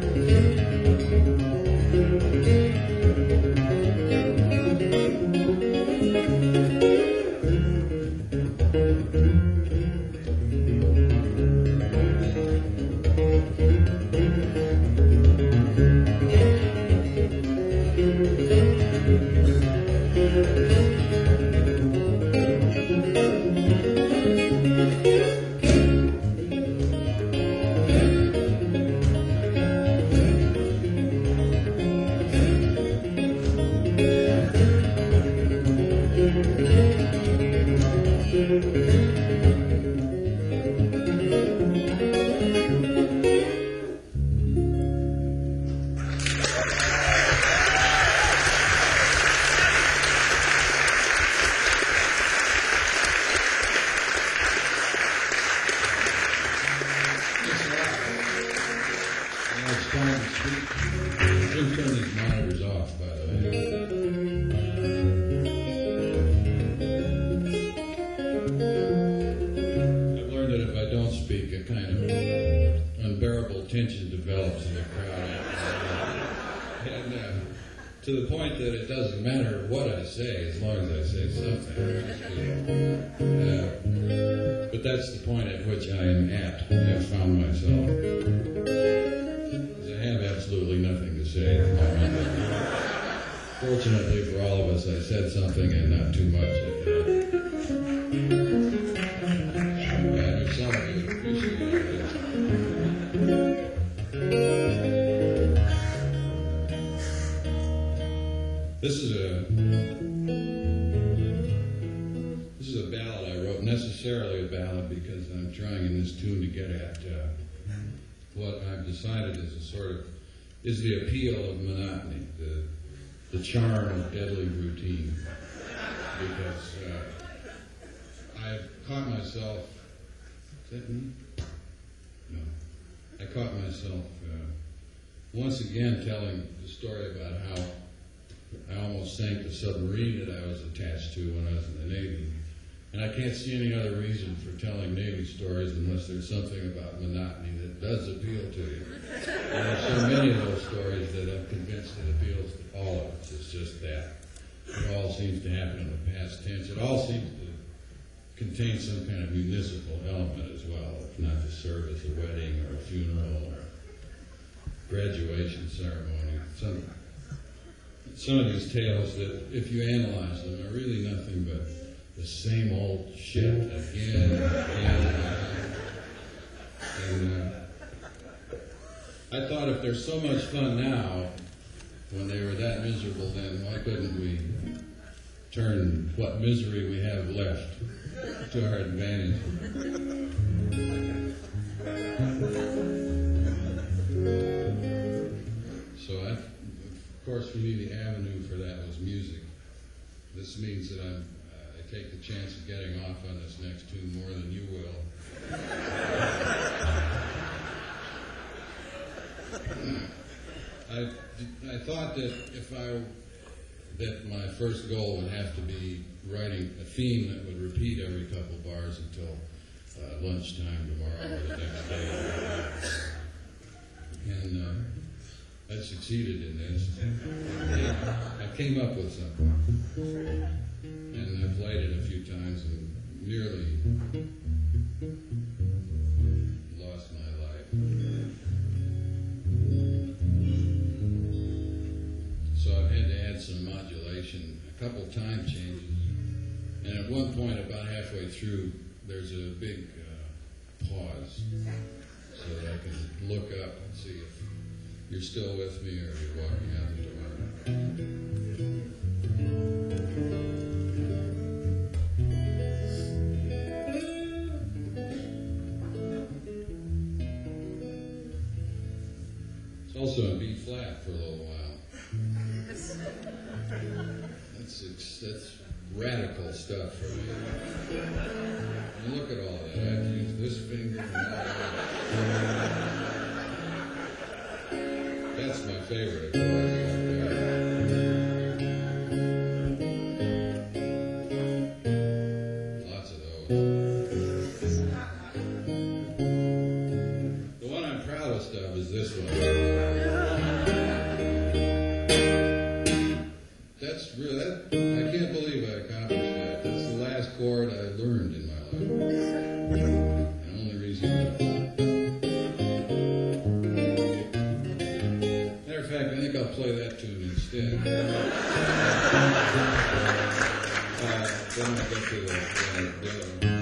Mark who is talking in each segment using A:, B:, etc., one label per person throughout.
A: Tension develops in the crowd, and to the point that it doesn't matter what I say as long as I say something. But that's the point at which I am at. I have found myself. I have absolutely nothing to say at the moment. Fortunately for all of us, I said something and not too much. Some of you appreciate it. This is a ballad I wrote, necessarily a ballad because I'm trying in this tune to get at what I've decided is the appeal of monotony, the charm of deadly routine. Because I've caught myself, is that me? No. I caught myself once again telling the story about how I almost sank the submarine that I was attached to when I was in the Navy. And I can't see any other reason for telling Navy stories unless there's something about monotony that does appeal to you. And there's so many of those stories that I'm convinced it appeals to all of us. It's just that. It all seems to happen in the past tense. It all seems to contain some kind of municipal element as well, if not the service, a wedding or a funeral or a graduation ceremony. Some of these tales that, if you analyze them, are really nothing but the same old shit again and again and again. I thought if they're so much fun now, when they were that miserable then, why couldn't we turn what misery we have left to our advantage? So of course, for me, the avenue for that was music. This means that I take the chance of getting off on this next tune more than you will. I thought that my first goal would have to be writing a theme that would repeat every couple bars until lunchtime tomorrow or the next day. And I succeeded in this. I came up with something. And I played it a few times and nearly lost my life. So I've had to add some modulation, a couple time changes. And at one point, about halfway through, there's a big pause so that I can look up and see if you're still with me or you're walking out the door. It's also in B flat for a little while. That's radical stuff for me. And look at all that. I have to use this finger and all that. That's my favorite, of course. Lots of those. The one I'm proudest of is this one. fact, I think I'll play that tune instead. Then I'll get to the other one.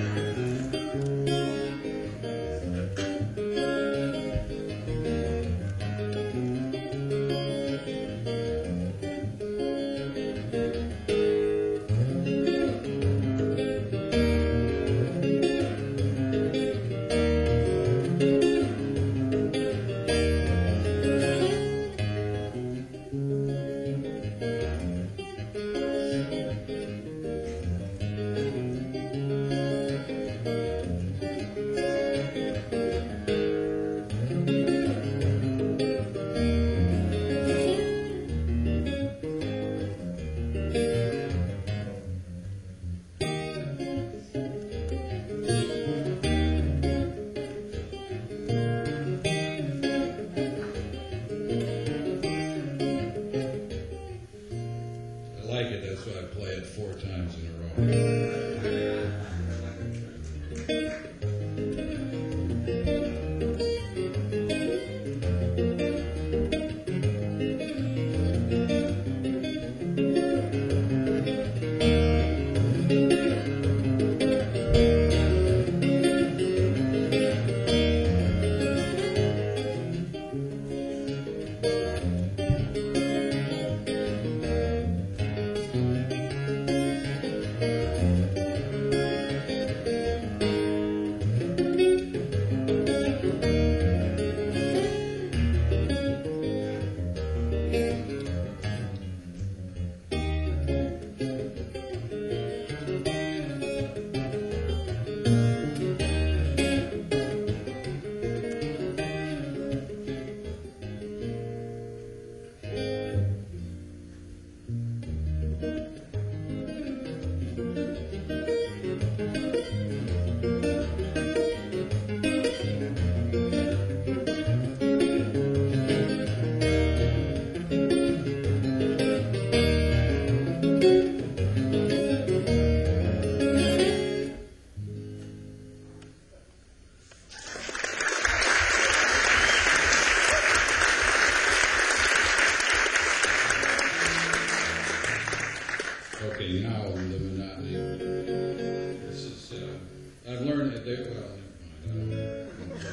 A: I like it, that's why I play it 4 times in a row. Okay, now the monotony. This is, I've learned that they, well, never mind,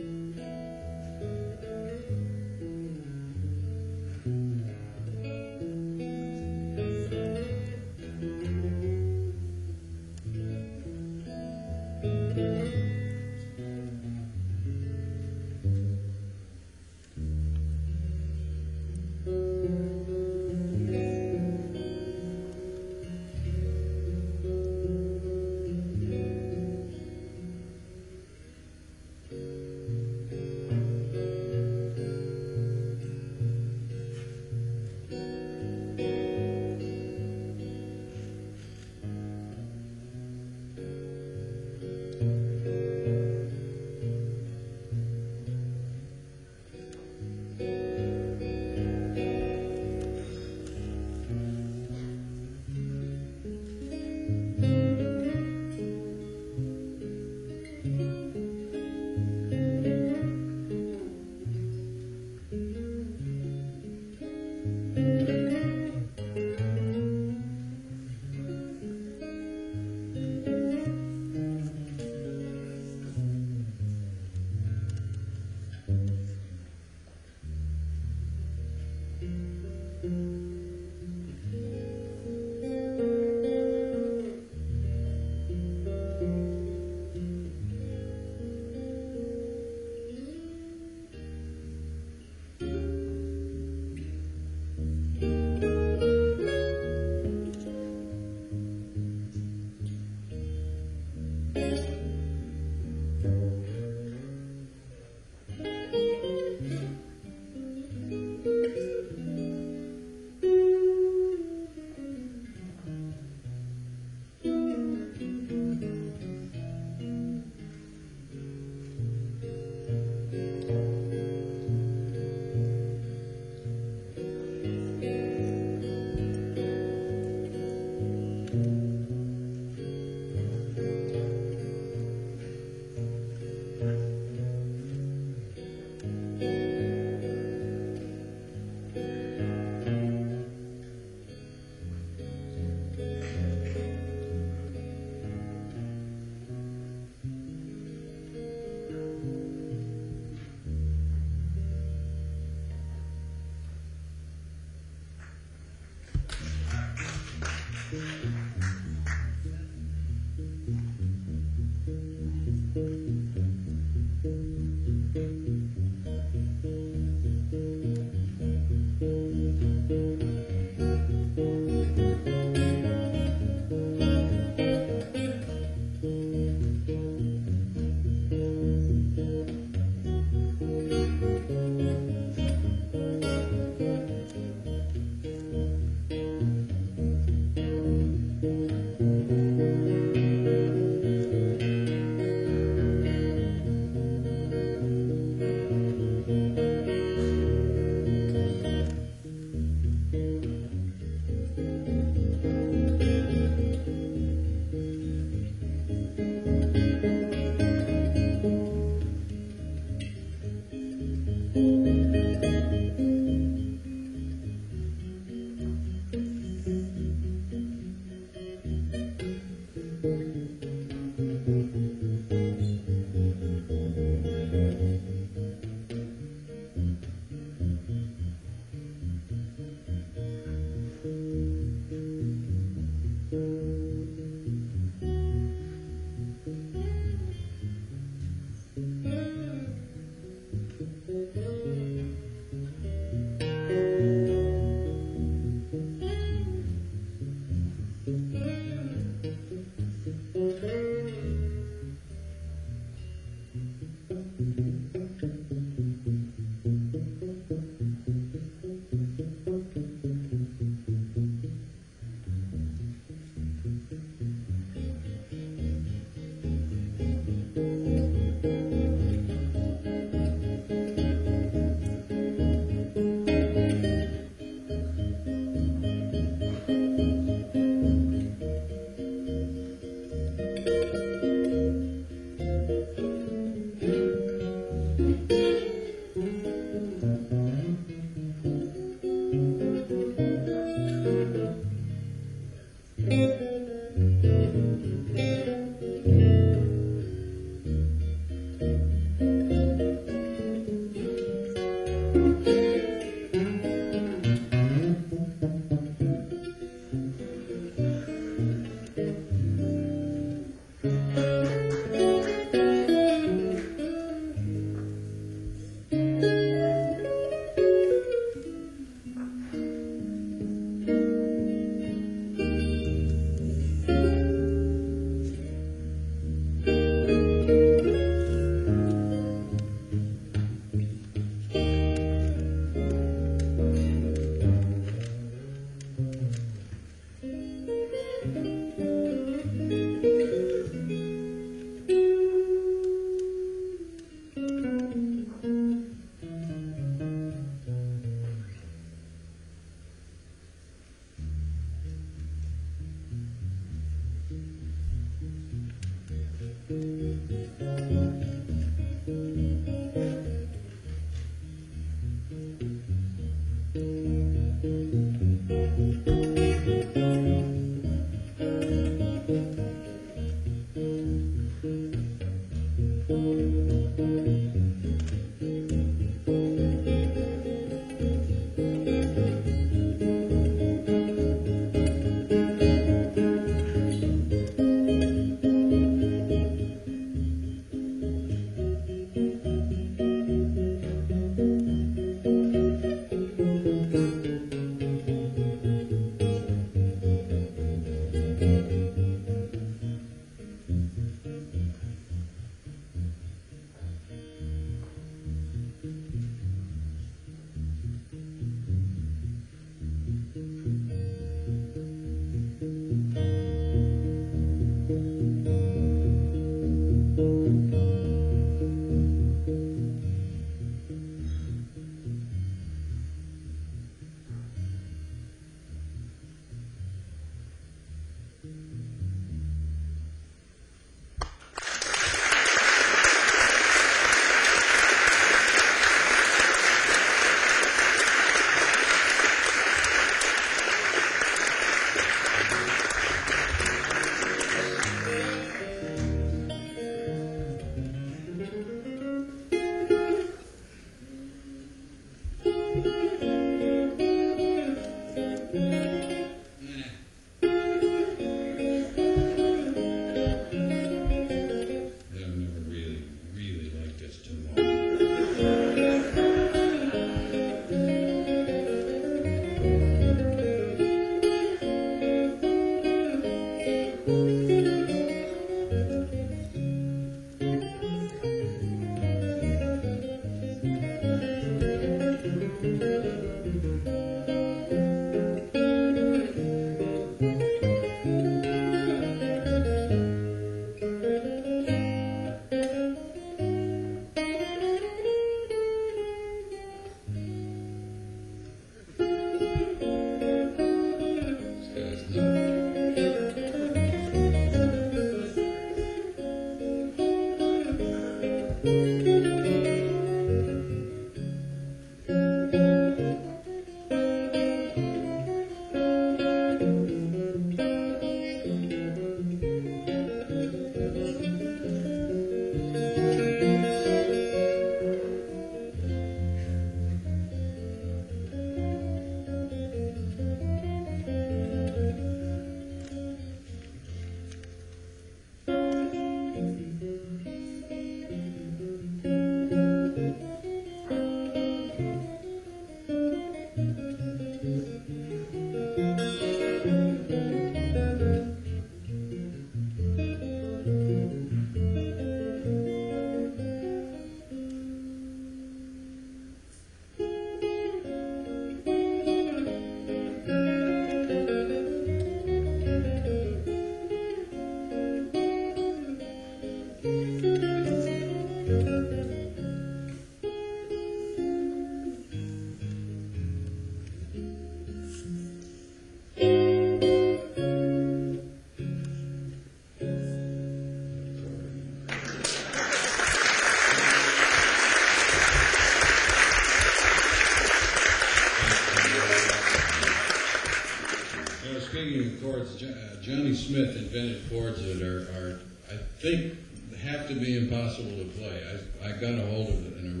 A: Johnny Smith invented chords that are, I think, have to be impossible to play. I got a hold of an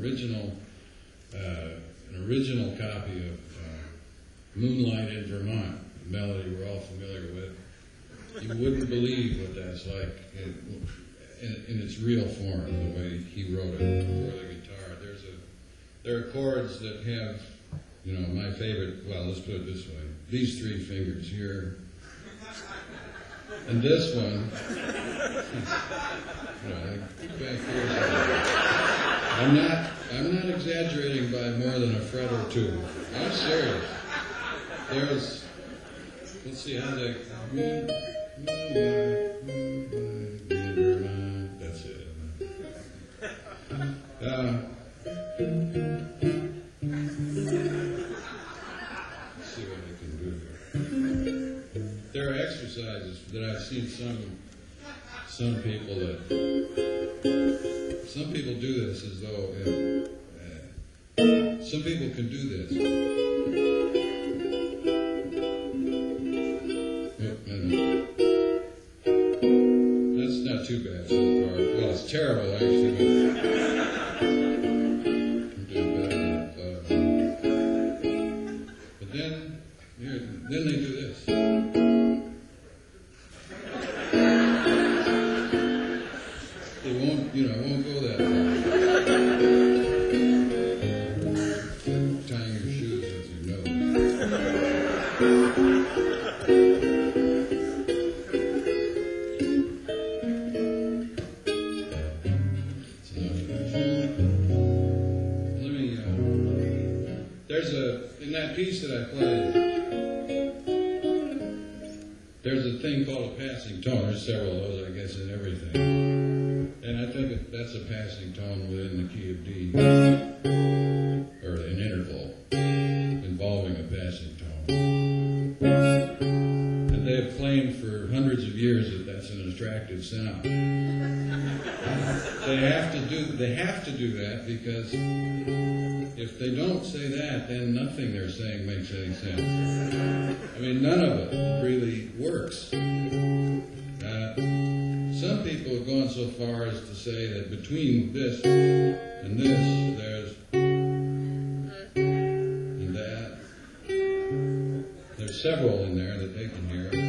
A: original copy of Moonlight in Vermont, a melody we're all familiar with. You wouldn't believe what that's like in its real form, the way he wrote it for the guitar. There are chords that have, my favorite, well, let's put it this way. These three fingers here, and this one, back here. I'm not exaggerating by more than a fret or two. I'm serious. Let's see how they, that's it. Let's see what I can do here. There are exercises that I've seen some people do this as though some people can do this. That's not too bad so far. Well, it's terrible actually. But then they do this. It won't go that far. Tying your shoes with your nose. In that piece that I played, there's a thing called a passing tone. There's several of those, I guess, in everything. And I think that's a passing tone within the key of D, or an interval involving a passing tone. And they have claimed for hundreds of years that that's an attractive sound. They have to do that because if they don't say that, then nothing they're saying makes any sense. I mean, none of it really works. Some people have gone so far as to say that between this and this, there's and that. There's several in there that they can hear.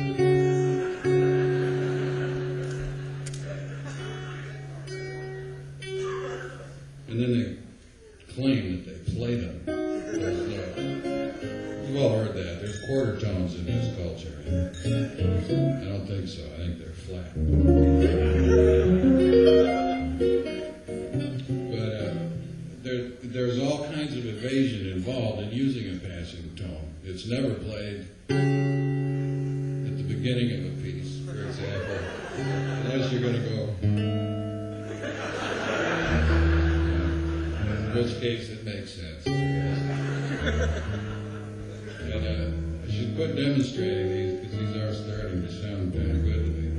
A: And then they claim that they play them. You've all heard that. There's quarter tones in this culture. I don't think so. I think they're flat. But there's all kinds of evasion involved in using a passing tone. It's never played at the beginning of a piece, for example, unless you're going to go. In which case it makes sense. And I should quit demonstrating these because these are starting to sound kind of good to me.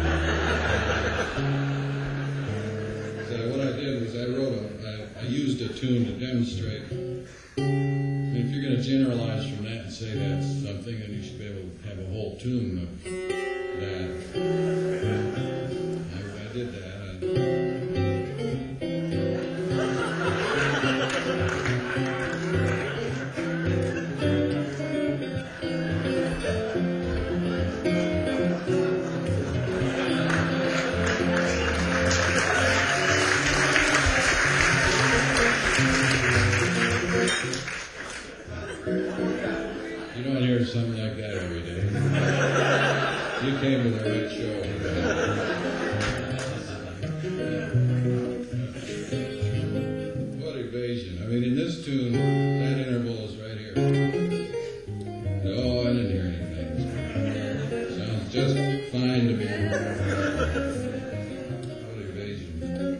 A: So what I did was I used a tune to demonstrate. And if you're going to generalize from that and say that's something, then you should be able to have a whole tune of that. I did that. You don't hear something like that every day. You came to the right show. What evasion. I mean, in this tune, that interval is right here. No, I didn't hear anything. Sounds just fine to me. What evasion.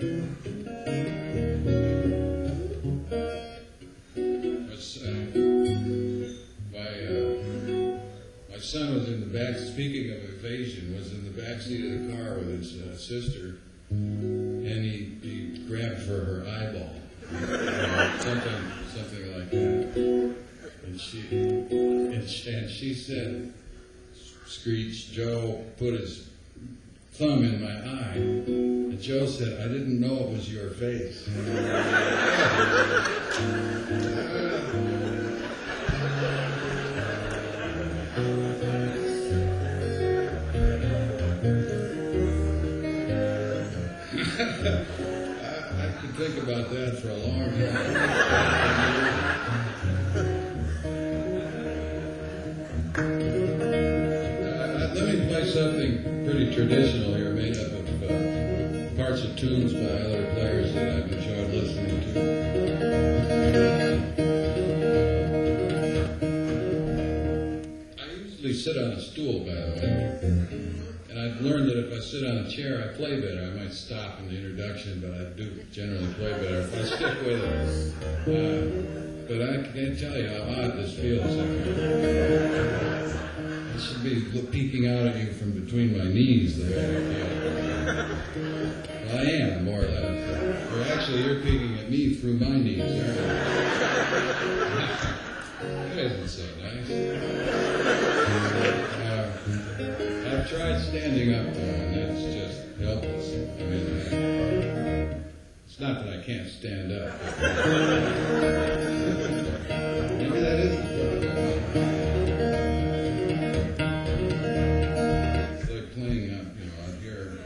A: My son was in the back, speaking of evasion, was in the back seat of the car with his sister, and he grabbed for her eyeball, something like that, and she said, screeched. Joe put his thumb in my eye, and Joe said, "I didn't know it was your face." I could think about that for a long time. Let me play something pretty traditional here, made up of parts of tunes by other players that I've enjoyed listening to. I usually sit on a stool, by the way. And I've learned that if I sit on a chair, I play better. I might stop in the introduction, but I do generally play better if I stick with it. But I can't tell you how odd this feels. It should be peeking out at you from between my knees the way I feel. Well, I am, more or less. Or actually, you're peeking at me through my knees, aren't you? That isn't so nice. I've tried standing up, though, and that's just helpless. I mean, it's not that I can't stand up. Maybe that is the problem. It's like playing out, out here.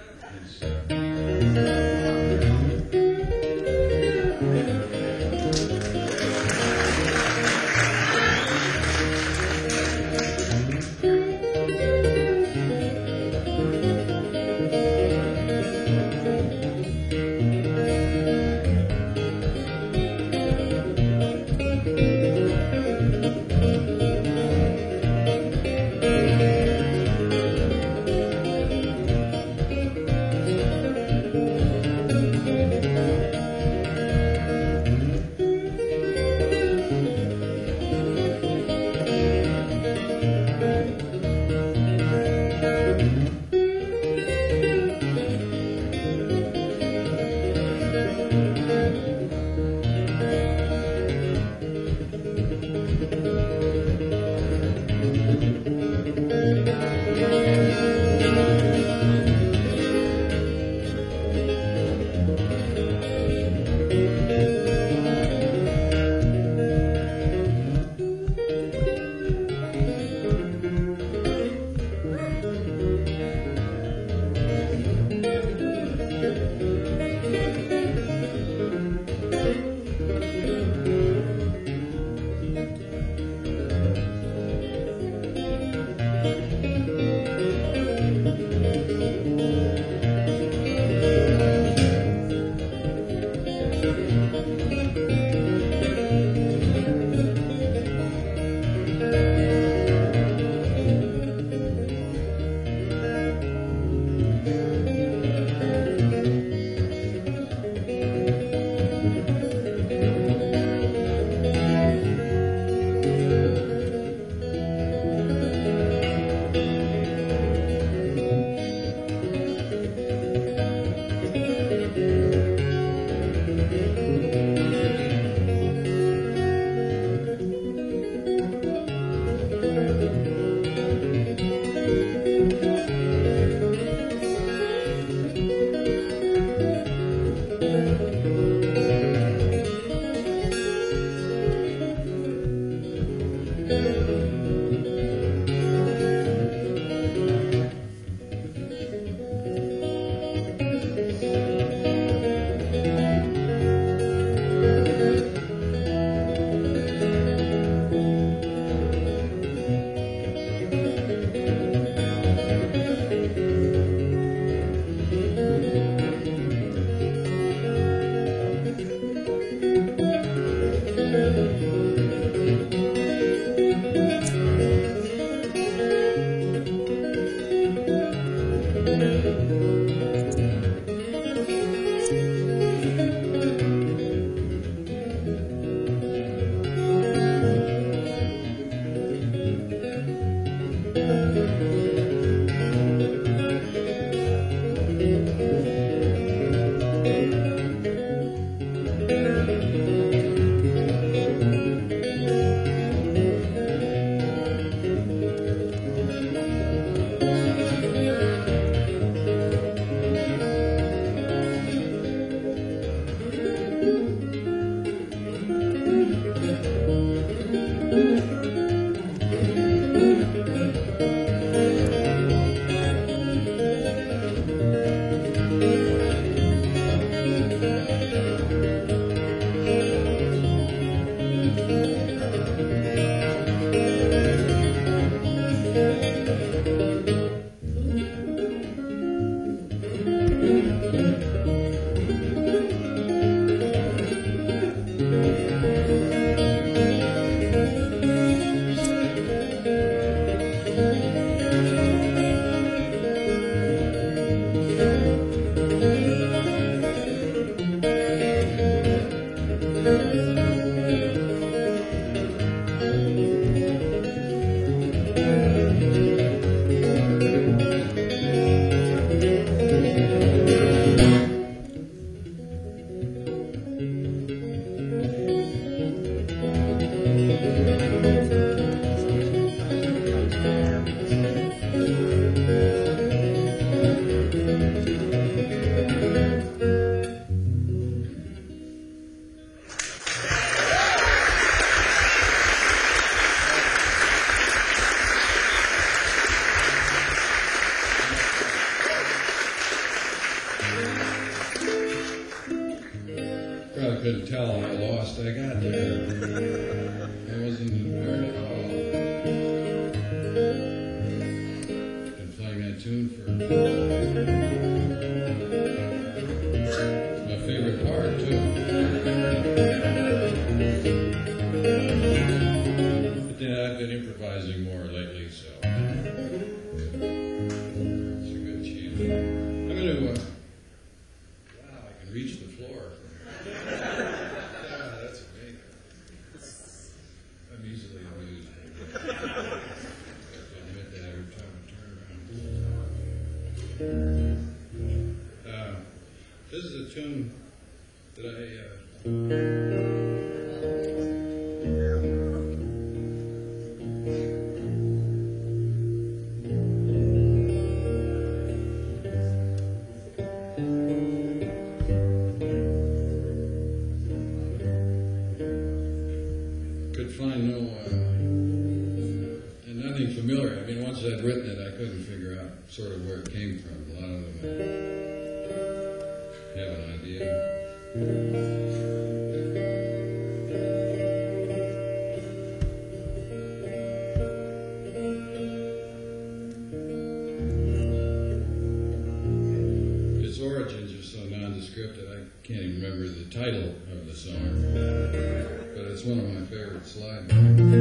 A: couldn't tell how lost I got there. I wasn't aware at all. Been playing that tune for. It's my favorite part too. But then I've been improvising more lately, so it's a good chance. I'm gonna. Wow, I can reach the floor. That's amazing. I'm easily amused. I admit that every time I turn around. This is a tune that I. Could find nothing familiar. I mean, once I'd written it, I couldn't figure out sort of where it came from. A lot of them have an idea. Its origins are so nondescript that I can't even remember the title of the song. But it's one of my favorite slides.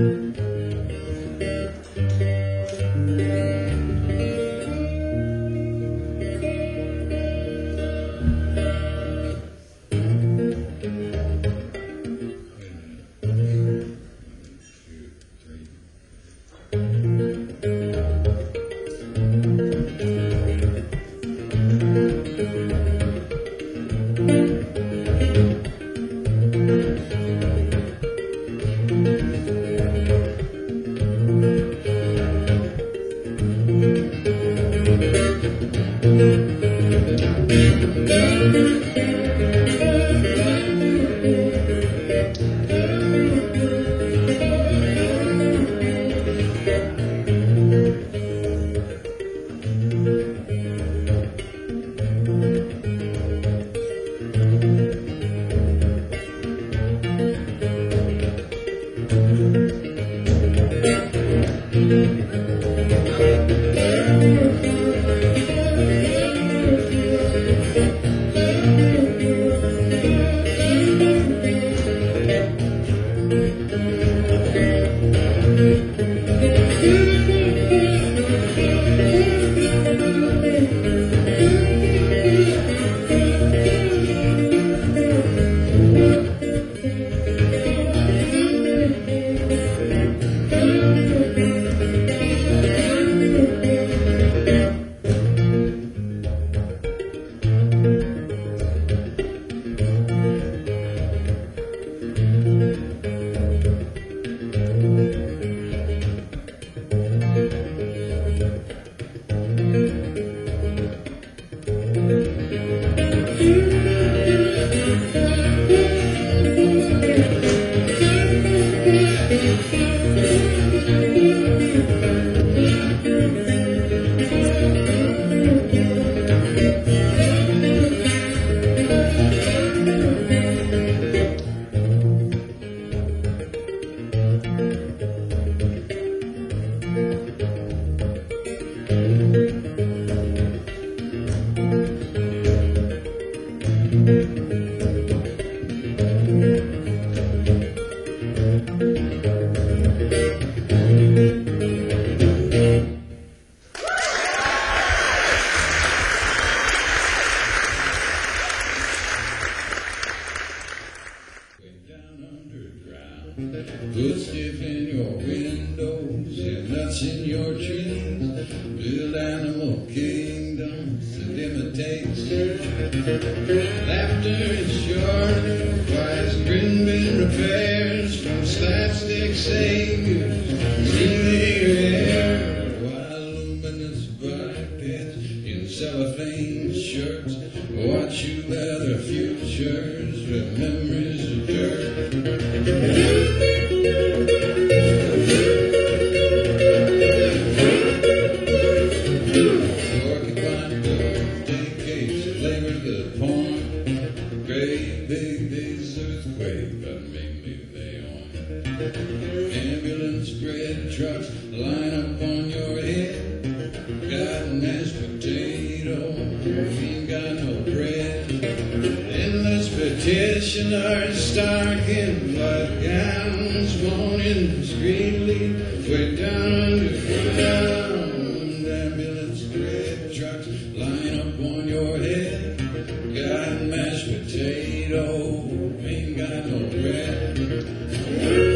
A: Footsteps in your windows and nuts in your trees. Build animal kingdoms and imitates. Laughter is short, twice grin bin repairs from slapstick saviors. Stealing your hair while luminous bipeds in cellophane shirts. Watch you leather futures with memories of dirt. Porcupine birthday cakes flavored with porn. Great big desserts earthquake, but mainly they on. Ambulance, bread trucks line up on your head. Got mashed potato, ain't got no bread. Endless petitioners stark in blood gowns, moaning discreetly way down underground. Ambulance, bread trucks line up on your head. Got mashed potato, ain't got no bread.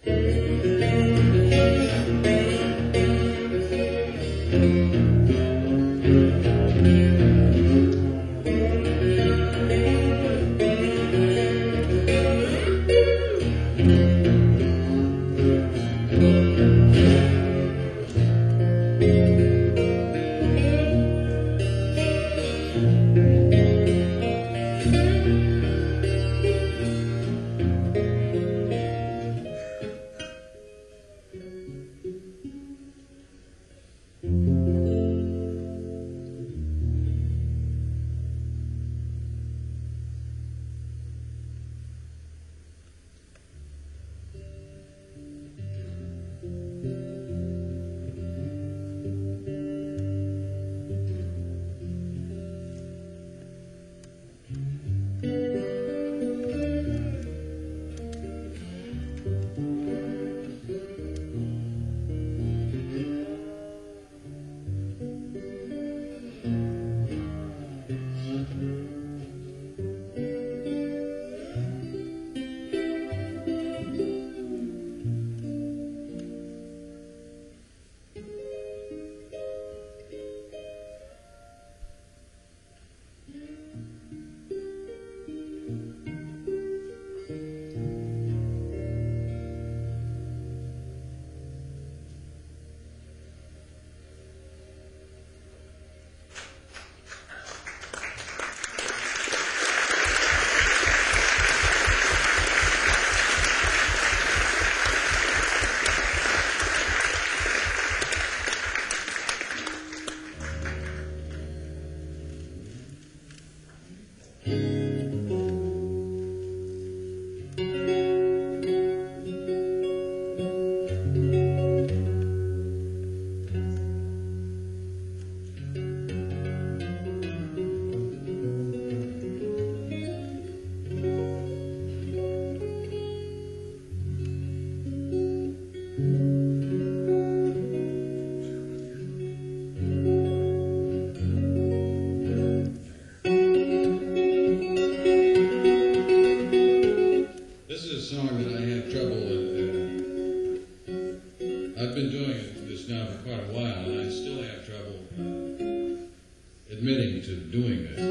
A: admitting to doing it.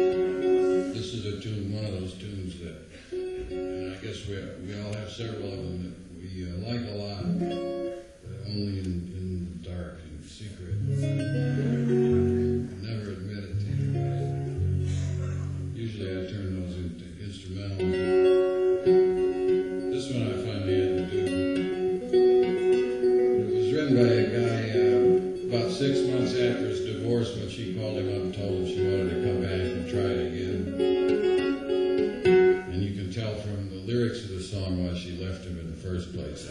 A: This is a tune, one of those tunes that, and I guess we all have several of them that we like a lot, but only in the dark, in secret. Never admit it to anybody. Usually I turn those into instrumentals. This one I finally had to do. It was written by a guy about 6 months after his divorce, when she called him up and told him she wanted to come back and try it again. And you can tell from the lyrics of the song why she left him in the first place.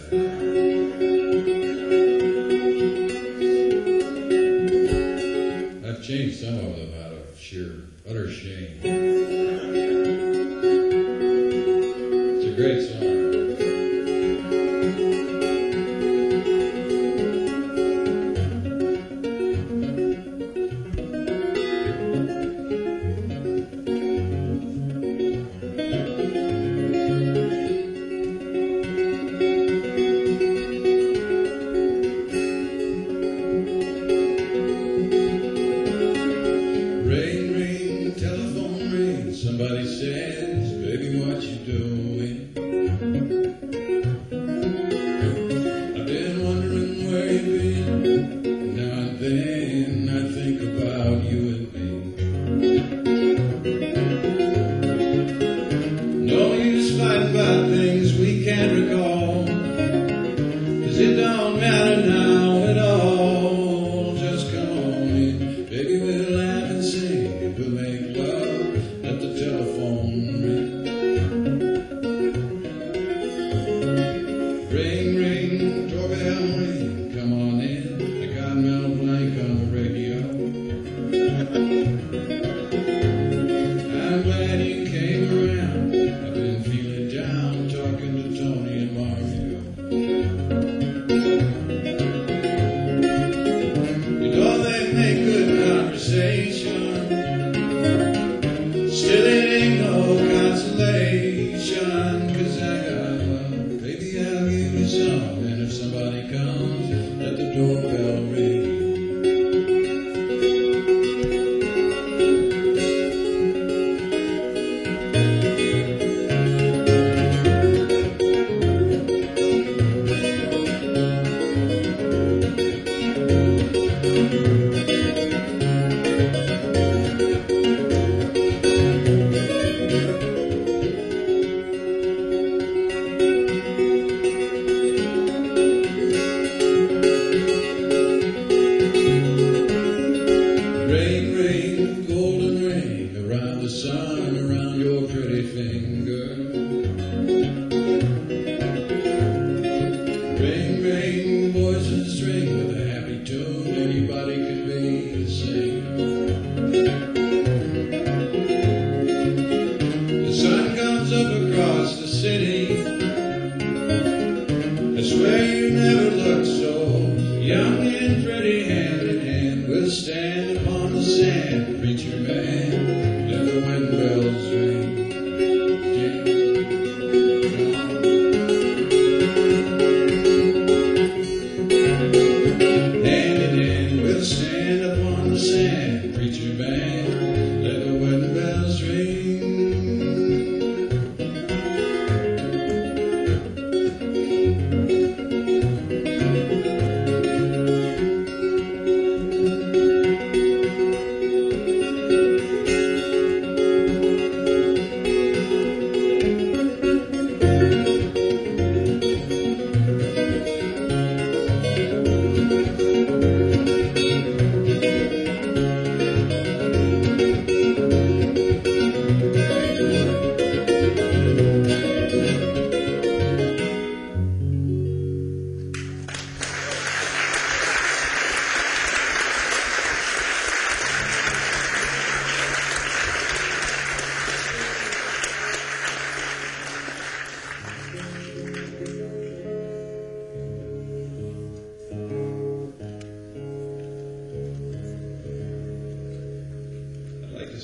A: I've changed some of them out of sheer utter shame. It's a great song. Somebody says, baby, what you doing? I've been wondering where you've been. Now and then I think about you and me. No use fighting about things we can't recall, 'cause it don't matter now at all. Just come on in, baby, we'll laugh and sing, we'll make love. Let the telephone ring. Ring, ring, doorbell ring. Come on in. I got Mel Blanc on the radio. I'm glad you came around. I've been feeling down, talking to Tony and Mario. You know they make good conversation. Still it ain't no consolation, 'cause I got love. Baby, I'll give you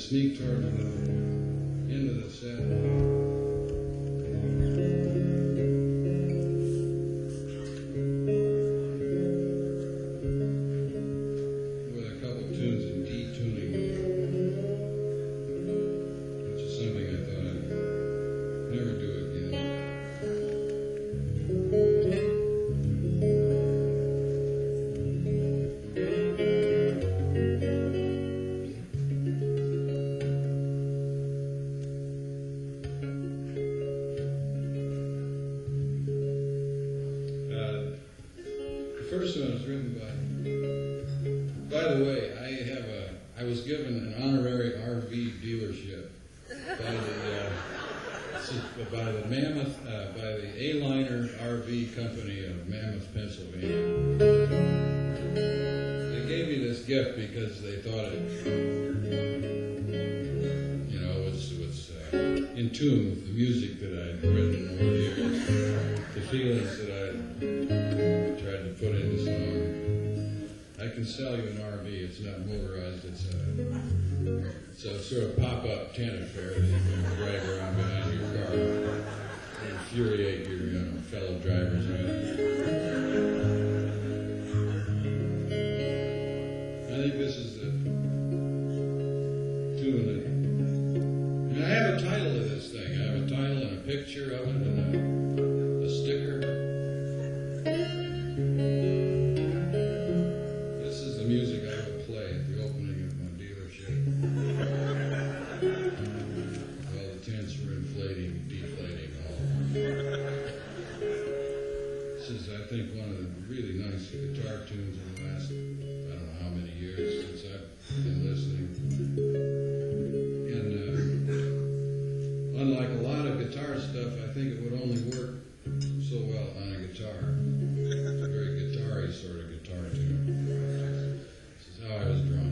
A: sneak toward the end of the set. With a couple tunes in D tuning, which is something I thought I'd never do again. The first one was written by the way, I was given an honorary RV dealership by the Mammoth, by the A-Liner RV Company of Mammoth, Pennsylvania. They gave me this gift because they thought it, was in tune with the music that I'd written over the years, the feelings that I'd tried to put into song. I can sell you an RV. It's not motorized. It's a sort of pop-up tent affair that you can drag around behind your car and infuriate your fellow drivers with. I think this is the tune that. I have a title to this thing. I have a title and a picture of it and a sticker. This is the music I would play at the opening of my dealership. While the tents were inflating, deflating, all. This is, I think, one of the really nice guitar tunes in the last, I don't know how many years since I've been listening. And unlike a lot of guitar stuff, I think it would only work so well on a guitar. It's a very guitar-y sort of guitar tune. This is how I was drawn.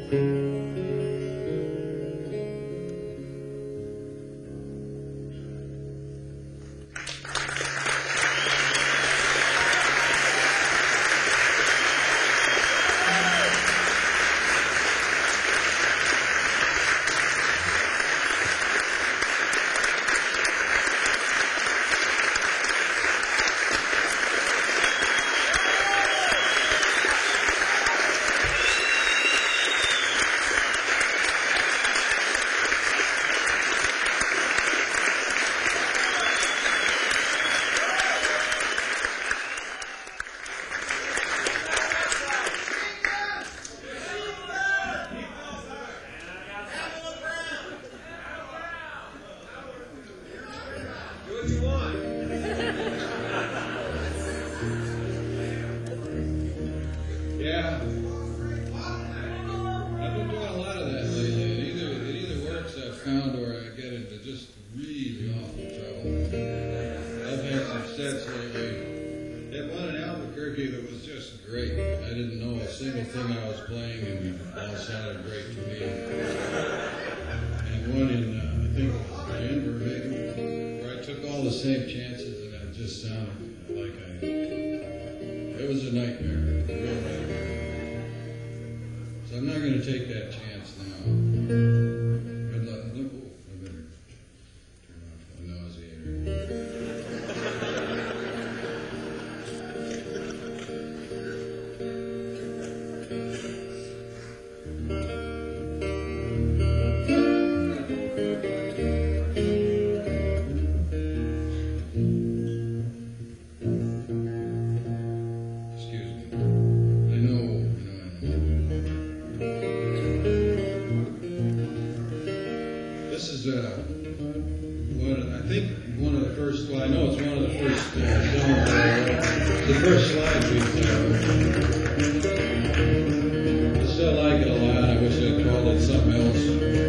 A: Yeah. I've been doing a lot of that lately. It either works, I've found, or I get into just really awful trouble. I've had some sets lately. That one in Albuquerque that was just great. I didn't know a single thing I was playing, and it all sounded great to me. And one in, I think it was Denver, maybe, where I took all the same chances, and it just sounded like it was a nightmare. A real nightmare. So I'm not going to take that chance now. I'd like, I better turn off the nauseator. Excuse me. I know. This is one of the first. Well, I know it's one of the first songs. The first slide we I still like it a lot. I wish I'd called it something else.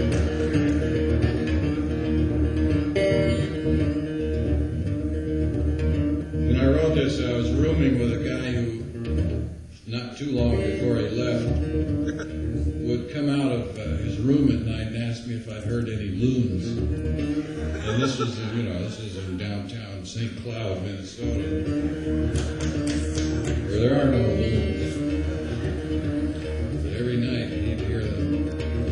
A: When I wrote this, I was rooming with a guy who, not too long before he left, would come out of his room at night and ask me if I'd heard any loons. And this was, this is in downtown St. Cloud, Minnesota, where there are no loons. But every night he'd hear them.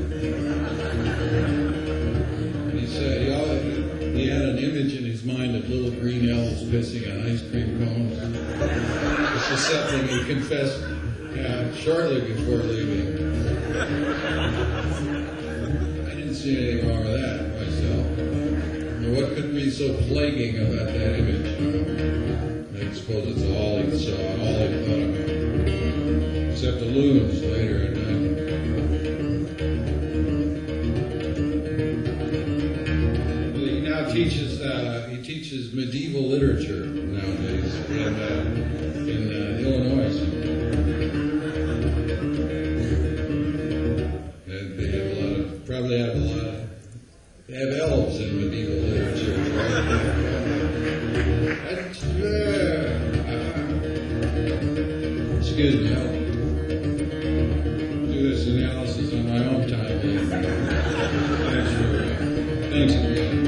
A: And he said he had an image in his mind of little green elves pissing on ice cream cones. This is something he confessed shortly before leaving. I didn't see anything wrong with that myself. What could be so plaguing about that image? I suppose it's all he saw, all he thought about. Except the loons later at night. Well, he now teaches medieval literature nowadays in Illinois. They have elves in medieval literature. Excuse me, I'll do this analysis on my own time. Thanks again.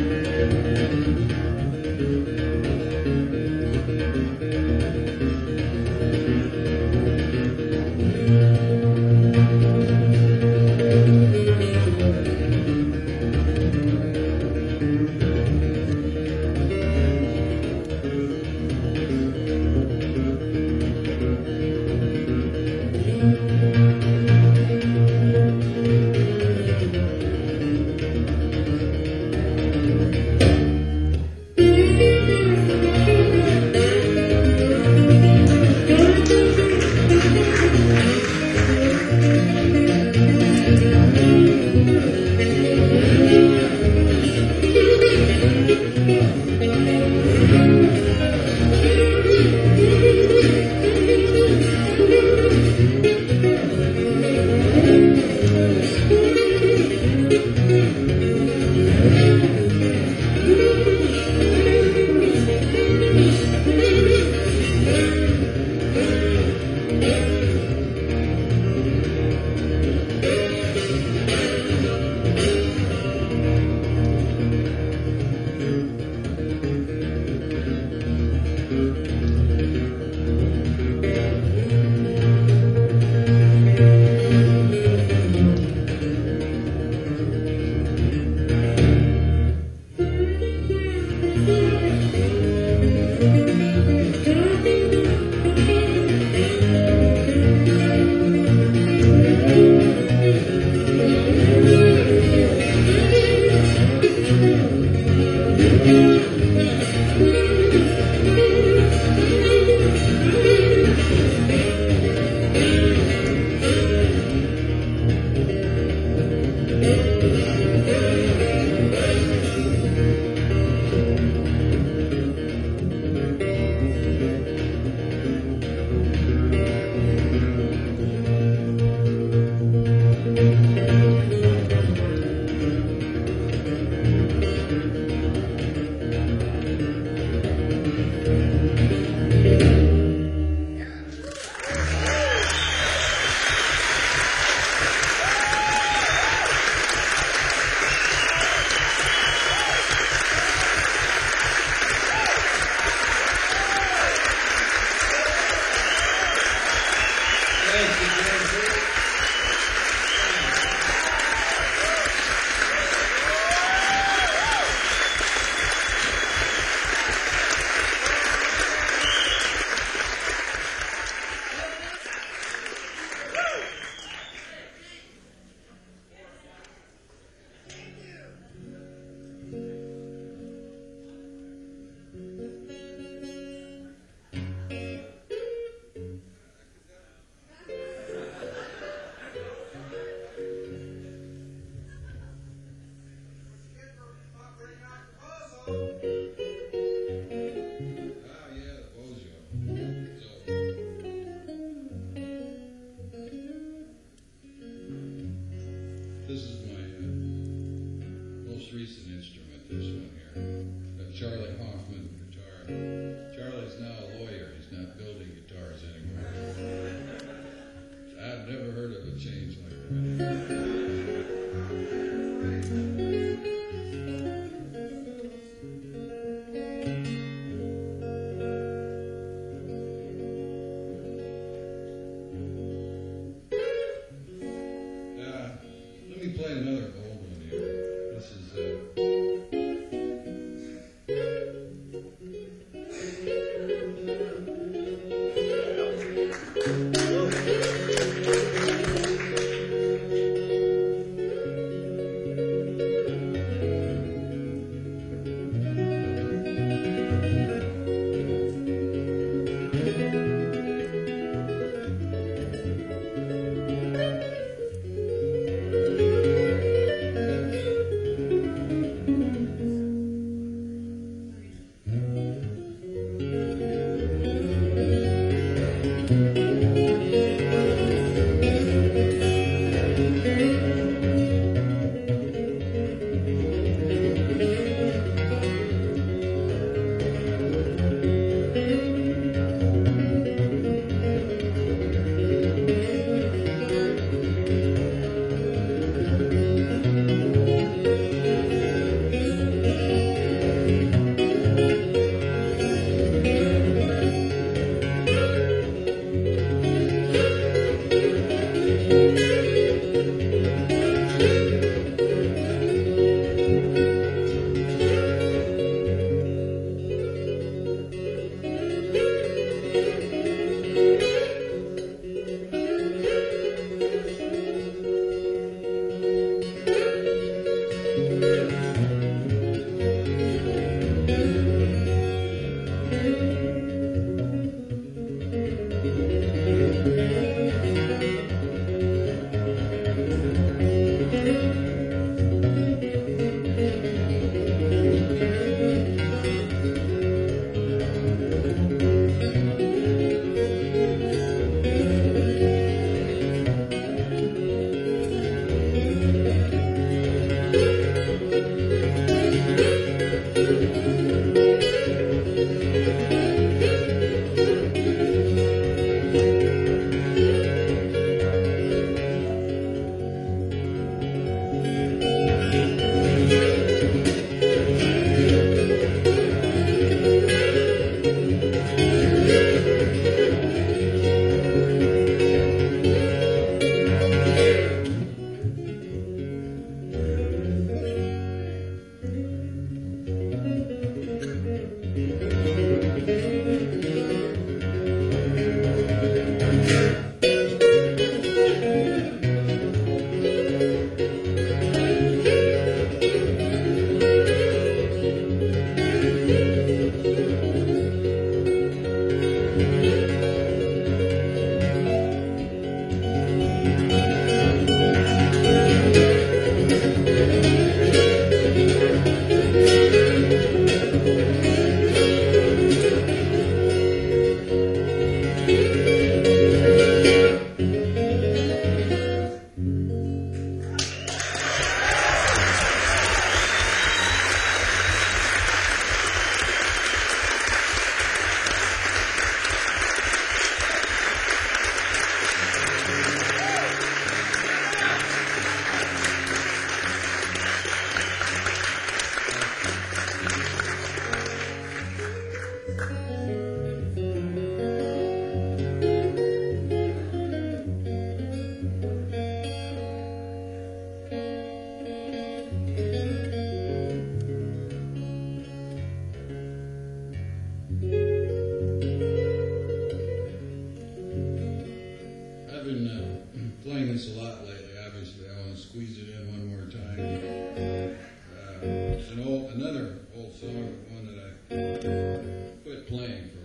A: This is my most recent instrument, this one here. A Charlie Hoffman guitar. Charlie's now a lawyer. He's not building guitars anymore. I've never heard of a change like that. Let me play another old one here. This is playing this a lot lately. Obviously, I want to squeeze it in one more time. It's another old song, one that I quit playing for